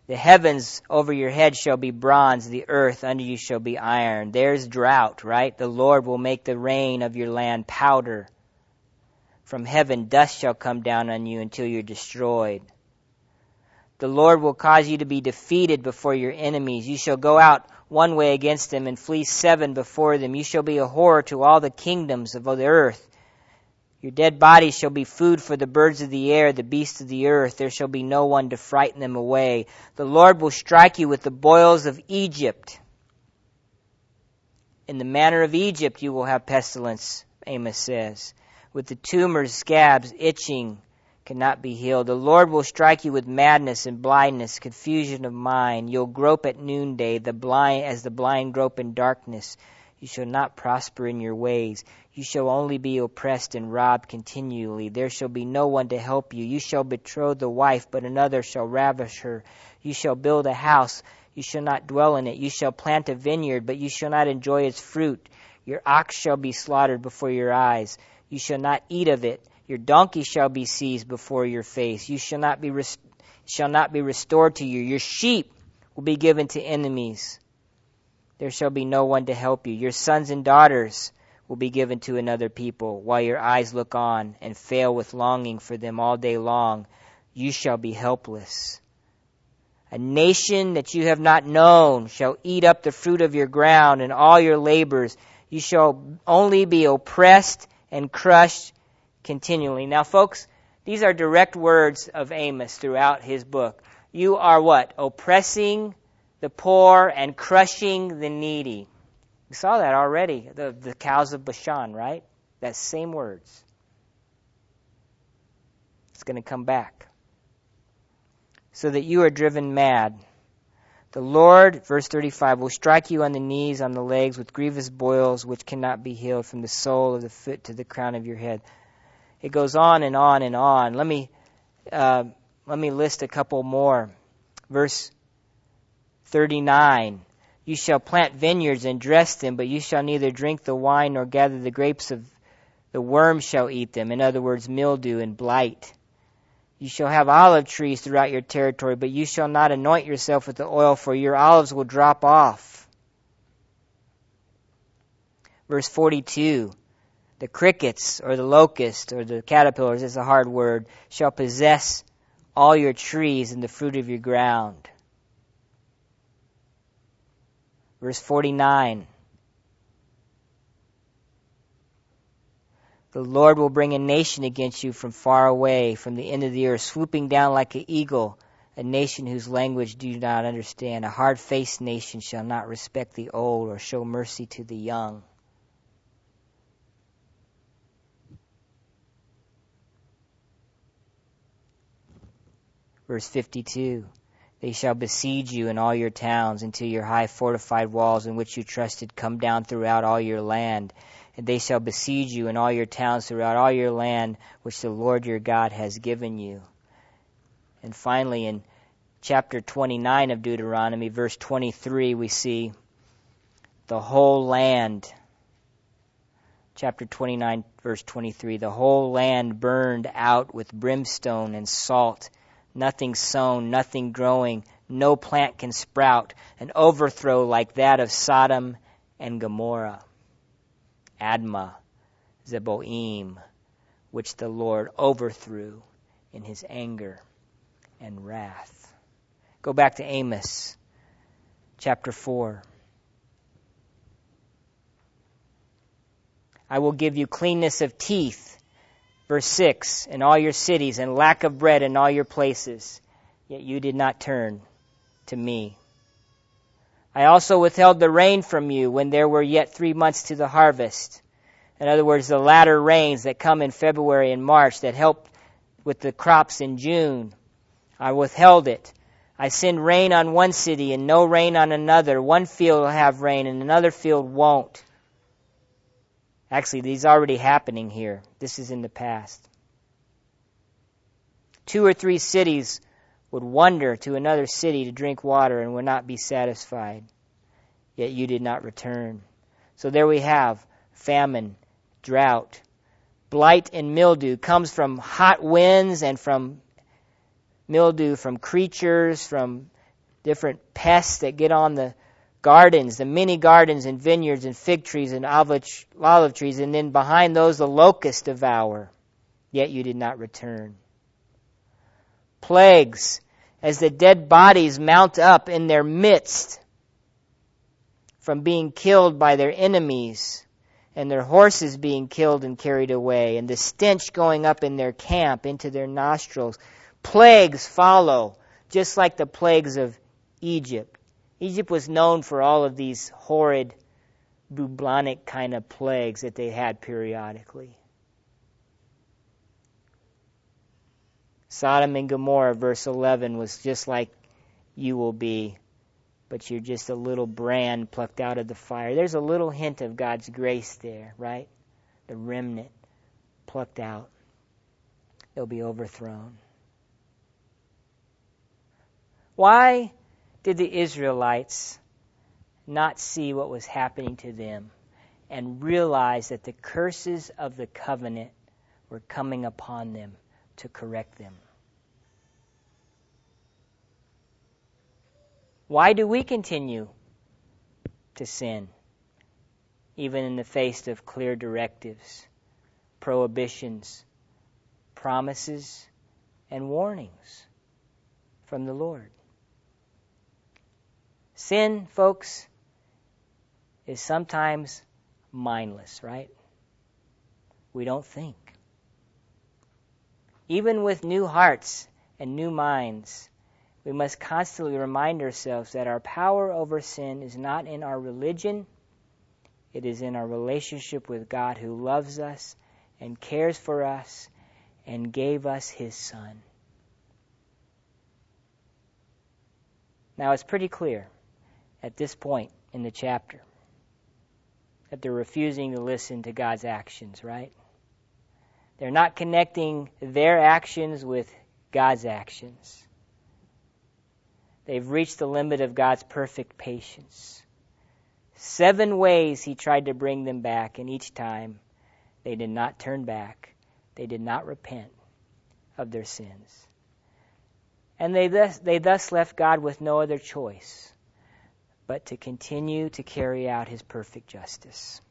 S1: The heavens over your head shall be bronze, the earth under you shall be iron. There's drought, right? The Lord will make the rain of your land powder. From heaven dust shall come down on you until you're destroyed. The Lord will cause you to be defeated before your enemies. You shall go out one way against them and flee 7 before them. You shall be a horror to all the kingdoms of the earth. Your dead bodies shall be food for the birds of the air, the beasts of the earth. There shall be no one to frighten them away. The Lord will strike you with the boils of Egypt. In the manner of Egypt you will have pestilence, Amos says. With the tumors, scabs, itching, cannot be healed. The Lord will strike you with madness and blindness, confusion of mind. You'll grope at noonday, as the blind grope in darkness. You shall not prosper in your ways. You shall only be oppressed and robbed continually. There shall be no one to help you. You shall betroth the wife, but another shall ravish her. You shall build a house. You shall not dwell in it. You shall plant a vineyard, but you shall not enjoy its fruit. Your ox shall be slaughtered before your eyes. You shall not eat of it. Your donkey shall be seized before your face. You shall not be restored to you. Your sheep will be given to enemies. There shall be no one to help you. Your sons and daughters will be given to another people, while your eyes look on and fail with longing for them all day long. You shall be helpless. A nation that you have not known shall eat up the fruit of your ground and all your labors. You shall only be oppressed and crushed continually. Now, folks, these are direct words of Amos throughout his book. You are what? Oppressing the poor and crushing the needy. We saw that already, the cows of Bashan, right? That same words. It's going to come back. So that you are driven mad. The Lord, verse 35, will strike you on the knees, on the legs, with grievous boils which cannot be healed, from the sole of the foot to the crown of your head. It goes on and on and on. Let me list a couple more. Verse 39. You shall plant vineyards and dress them, but you shall neither drink the wine nor gather the grapes of the worm shall eat them. In other words, mildew and blight. You shall have olive trees throughout your territory, but you shall not anoint yourself with the oil, for your olives will drop off. Verse 42. The crickets, or the locust, or the caterpillars, is a hard word, shall possess all your trees and the fruit of your ground. Verse 49. The Lord will bring a nation against you from far away, from the end of the earth, swooping down like an eagle, a nation whose language do you not understand. A hard-faced nation shall not respect the old or show mercy to the young. Verse 52. They shall besiege you in all your towns until your high fortified walls in which you trusted come down throughout all your land. And they shall besiege you in all your towns throughout all your land which the Lord your God has given you. And finally, in chapter 29 of Deuteronomy, verse 23, we see the whole land. Chapter 29, verse 23, the whole land burned out with brimstone and salt. Nothing sown, nothing growing, no plant can sprout, an overthrow like that of Sodom and Gomorrah. Admah, Zeboim, which the Lord overthrew in his anger and wrath. Go back to Amos, chapter 4. I will give you cleanness of teeth, verse 6, in all your cities, and lack of bread in all your places. Yet you did not turn to me. I also withheld the rain from you when there were yet 3 months to the harvest. In other words, the latter rains that come in February and March that help with the crops in June. I withheld it. I send rain on one city and no rain on another. One field will have rain and another field won't. Actually, these are already happening here. This is in the past. 2 or 3 cities would wander to another city to drink water and would not be satisfied. Yet you did not return. So there we have famine, drought. Blight and mildew comes from hot winds and from mildew from creatures, from different pests that get on the gardens, the many gardens and vineyards and fig trees and olive trees, and then behind those the locusts devour. Yet you did not return. Plagues, as the dead bodies mount up in their midst from being killed by their enemies, and their horses being killed and carried away, and the stench going up in their camp into their nostrils. Plagues follow, just like the plagues of Egypt. Egypt was known for all of these horrid, bubonic kind of plagues that they had periodically. Sodom and Gomorrah, verse 11, was just like you will be, but you're just a little brand plucked out of the fire. There's a little hint of God's grace there, right? The remnant plucked out. They'll be overthrown. Why did the Israelites not see what was happening to them and realize that the curses of the covenant were coming upon them to correct them? Why do we continue to sin, even in the face of clear directives, prohibitions, promises, and warnings from the Lord? Sin, folks, is sometimes mindless, right? We don't think. Even with new hearts and new minds, we must constantly remind ourselves that our power over sin is not in our religion. It is in our relationship with God, who loves us and cares for us and gave us His Son. Now, it's pretty clear at this point in the chapter that they're refusing to listen to God's actions, right? They're not connecting their actions with God's actions. They've reached the limit of God's perfect patience. 7 ways He tried to bring them back, and each time they did not turn back. They did not repent of their sins. And they thus left God with no other choice but to continue to carry out His perfect justice.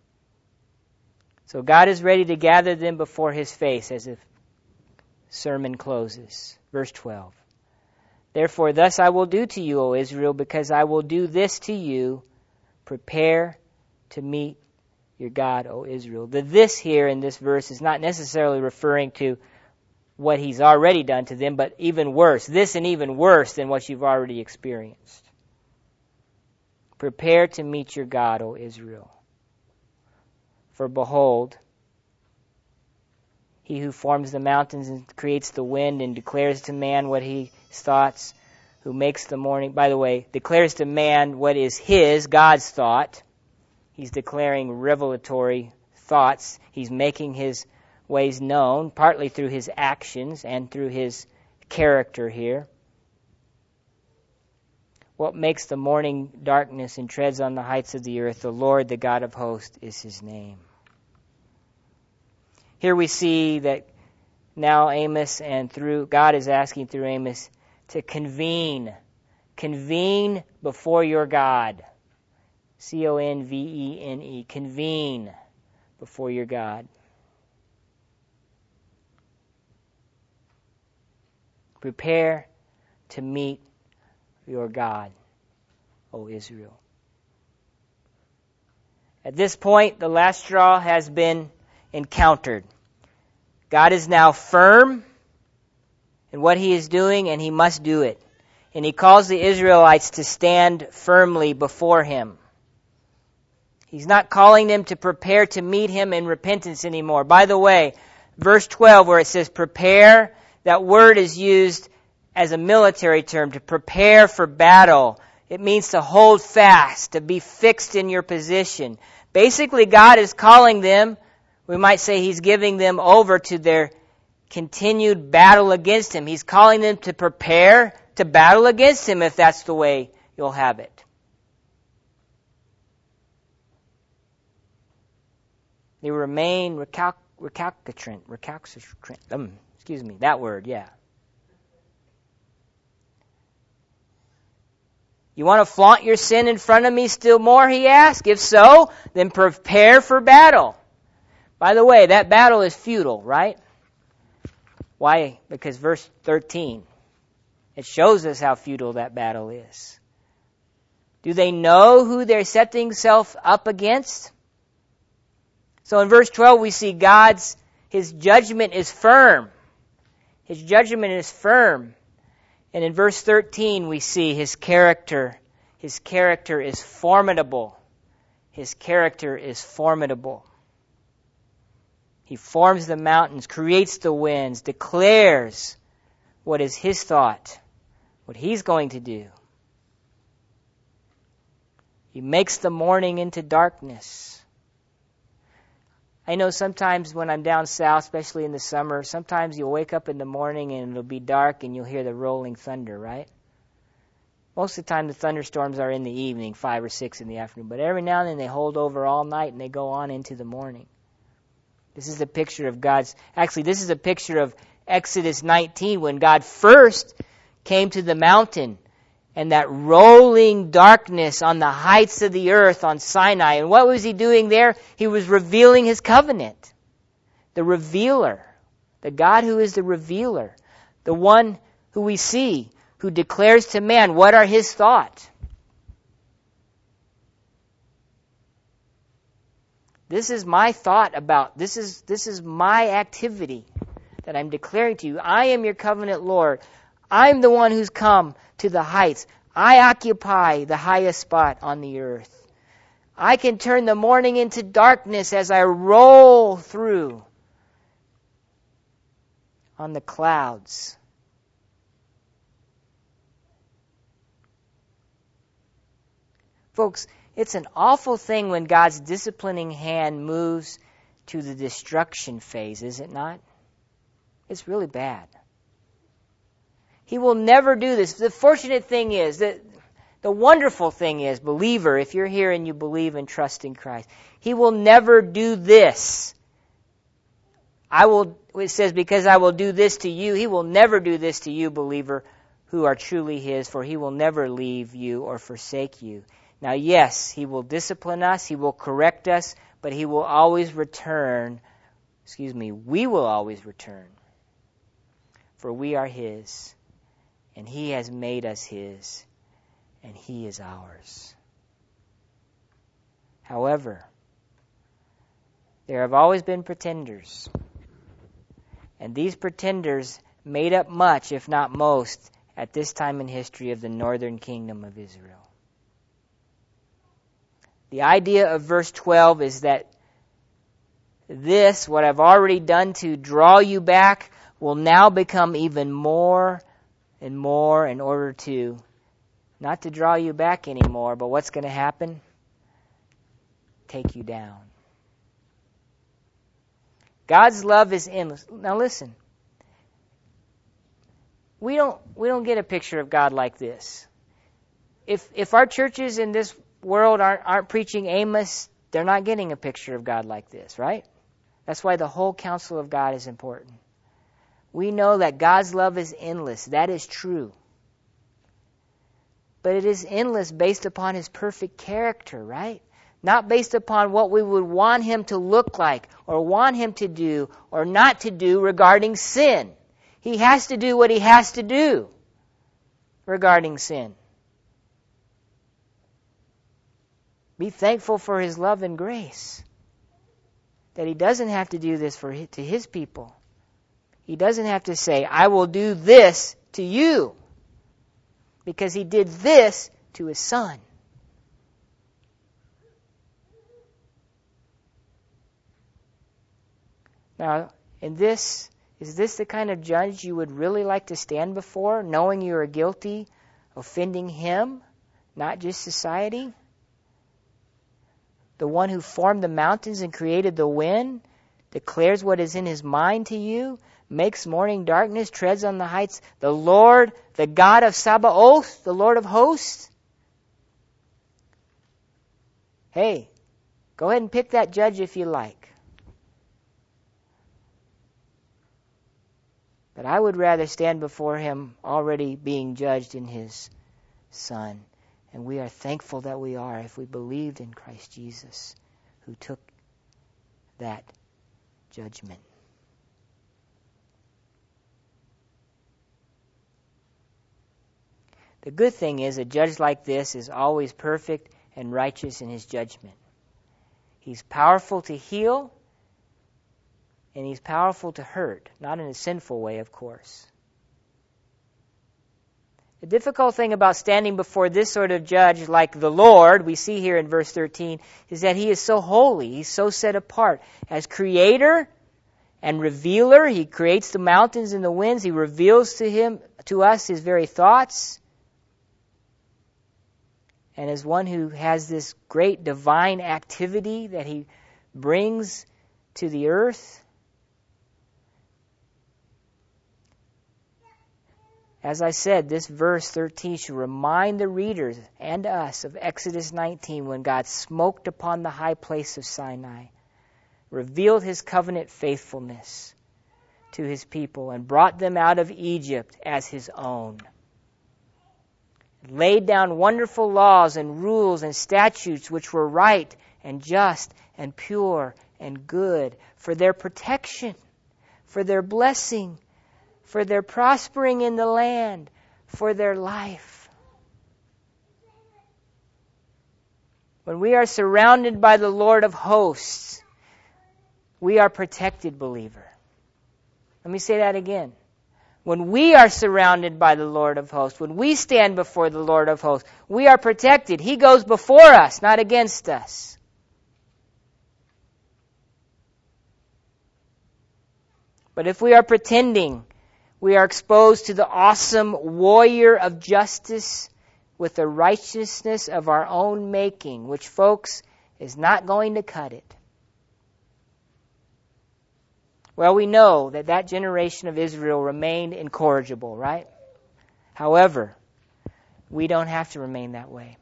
S1: So God is ready to gather them before His face, as the sermon closes. Verse 12. Therefore, thus I will do to you, O Israel, because I will do this to you. Prepare to meet your God, O Israel. The this here in this verse is not necessarily referring to what He's already done to them, but even worse. This and even worse than what you've already experienced. Prepare to meet your God, O Israel. For behold, He who forms the mountains and creates the wind and declares to man what His thoughts, who makes the morning, by the way, declares to man what is His, God's thought. He's declaring revelatory thoughts. He's making His ways known, partly through His actions and through His character here. What makes the morning darkness and treads on the heights of the earth, the Lord, the God of hosts, is His name. Here we see that now Amos, and through God is asking through Amos to convene before your God. Convene, convene before your God. Prepare to meet your God, O Israel. At this point, the last straw has been encountered. God is now firm in what He is doing, and He must do it. And He calls the Israelites to stand firmly before Him. He's not calling them to prepare to meet Him in repentance anymore. By the way, verse 12 where it says prepare, that word is used as a military term, to prepare for battle. It means to hold fast, to be fixed in your position. Basically, God is calling them, we might say He's giving them over to their continued battle against Him. He's calling them to prepare to battle against Him, if that's the way you'll have it. They remain recalcitrant, that word, yeah. You want to flaunt your sin in front of me still more, he asked? If so, then prepare for battle. By the way, that battle is futile, right? Why? Because verse 13, it shows us how futile that battle is. Do they know who they're setting themselves up against? So in verse 12 we see his judgment is firm. His judgment is firm. And in verse 13 we see his character. His character is formidable. His character is formidable. He forms the mountains, creates the winds, declares what is his thought, what he's going to do. He makes the morning into darkness. I know sometimes when I'm down south, especially in the summer, sometimes you'll wake up in the morning and it'll be dark and you'll hear the rolling thunder, right? Most of the time the thunderstorms are in the evening, 5 or 6 in the afternoon, but every now and then they hold over all night and they go on into the morning. This is a picture of this is a picture of Exodus 19 when God first came to the mountain and that rolling darkness on the heights of the earth on Sinai. And what was he doing there? He was revealing his covenant. The revealer. The God who is the revealer. The one who we see, who declares to man what are his thoughts. This is my thought about, this is my activity that I'm declaring to you. I am your covenant Lord. I'm the one who's come to the heights. I occupy the highest spot on the earth. I can turn the morning into darkness as I roll through on the clouds. Folks, it's an awful thing when God's disciplining hand moves to the destruction phase, is it not? It's really bad. He will never do this. The fortunate thing is, the wonderful thing is, believer, if you're here and you believe and trust in Christ, He will never do this. It says, because I will do this to you. He will never do this to you, believer, who are truly His, for He will never leave you or forsake you. Now, yes, He will discipline us, He will correct us, but He will always return. We will always return. For we are His, and He has made us His, and He is ours. However, there have always been pretenders, and these pretenders made up much, if not most, at this time in history of the northern kingdom of Israel. The idea of verse 12 is that this, what I've already done to draw you back, will now become even more and more in order to, not to draw you back anymore, but what's going to happen? Take you down. God's love is endless. Now listen. We don't get a picture of God like this. If our churches in this world aren't preaching Amos, they're not getting a picture of God like this, right? That's why the whole counsel of God is important. We know that God's love is endless. That is true. But it is endless based upon His perfect character, right? Not based upon what we would want Him to look like or want Him to do or not to do regarding sin. He has to do what He has to do regarding sin. Be thankful for His love and grace. That He doesn't have to do this to His people. He doesn't have to say, I will do this to you. Because He did this to His Son. Now, is this the kind of judge you would really like to stand before, knowing you are guilty, offending Him, not just society? The one who formed the mountains and created the wind, declares what is in His mind to you, makes morning darkness, treads on the heights. The Lord, the God of Sabaoth, the Lord of hosts. Hey, go ahead and pick that judge if you like. But I would rather stand before Him already being judged in His Son And we are thankful that we are if we believed in Christ Jesus, who took that judgment. The good thing is a judge like this is always perfect and righteous in his judgment. He's powerful to heal, and he's powerful to hurt, not in a sinful way, of course. The difficult thing about standing before this sort of judge like the Lord, we see here in verse 13, is that he is so holy, he's so set apart. As creator and revealer, he creates the mountains and the winds, he reveals to us his very thoughts. And as one who has this great divine activity that he brings to the earth, as I said, this verse 13 should remind the readers and us of Exodus 19 when God smoked upon the high place of Sinai, revealed his covenant faithfulness to his people, and brought them out of Egypt as his own. Laid down wonderful laws and rules and statutes which were right and just and pure and good for their protection, for their blessing, for their prospering in the land, for their life. When we are surrounded by the Lord of hosts, we are protected, believer. Let me say that again. When we are surrounded by the Lord of hosts, when we stand before the Lord of hosts, we are protected. He goes before us, not against us. But if we are pretending, we are exposed to the awesome warrior of justice with the righteousness of our own making, which, folks, is not going to cut it. Well, we know that generation of Israel remained incorrigible, right? However, we don't have to remain that way.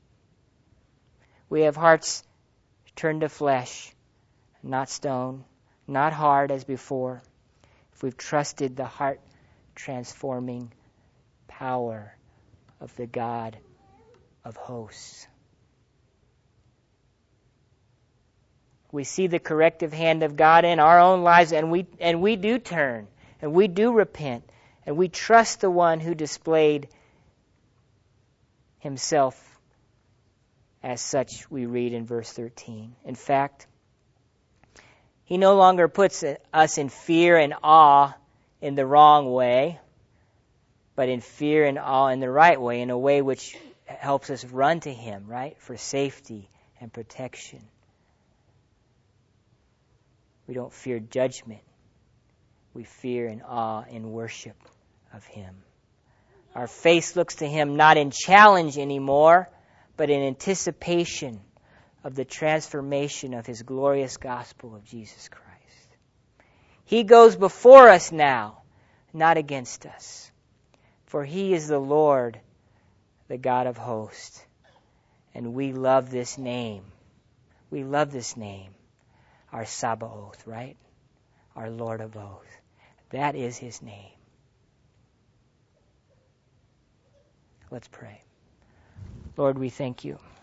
S1: We have hearts turned to flesh, not stone, not hard as before, if we've trusted the heart-transforming power of the God of hosts. We see the corrective hand of God in our own lives, and we do turn, and we do repent, and we trust the one who displayed himself as such, we read in verse 13. In fact, he no longer puts us in fear and awe in the wrong way, but in fear and awe in the right way, in a way which helps us run to him, right, for safety and protection. We don't fear judgment. We fear and awe and worship of him. Our face looks to him not in challenge anymore, but in anticipation of the transformation of his glorious gospel of Jesus Christ. He goes before us now, not against us. For he is the Lord, the God of hosts. And we love this name. We love this name. Our Sabaoth, right? Our Lord of Oath. That is his name. Let's pray. Lord, we thank you